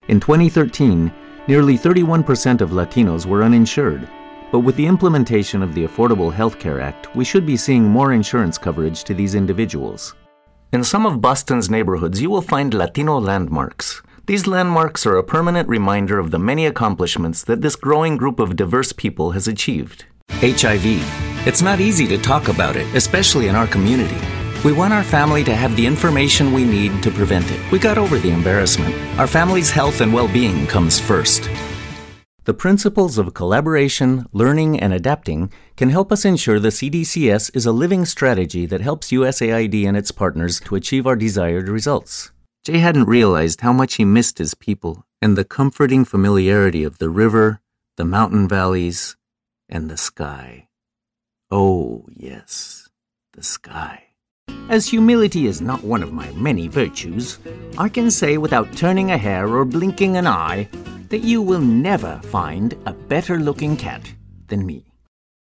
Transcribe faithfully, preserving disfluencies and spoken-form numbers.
In twenty thirteen, nearly thirty-one percent of Latinos were uninsured, but with the implementation of the Affordable Health Care Act, we should be seeing more insurance coverage to these individuals. In some of Boston's neighborhoods, you will find Latino landmarks. These landmarks are a permanent reminder of the many accomplishments that this growing group of diverse people has achieved. H I V. It's not easy to talk about it, especially in our community. We want our family to have the information we need to prevent it. We got over the embarrassment. Our family's health and well-being comes first. The principles of collaboration, learning, and adapting can help us ensure the C D C S is a living strategy that helps U S A I D and its partners to achieve our desired results. Jay hadn't realized how much he missed his people and the comforting familiarity of the river, the mountain valleys, and the sky. Oh, yes, the sky. As humility is not one of my many virtues, I can say without turning a hair or blinking an eye that you will never find a better-looking cat than me.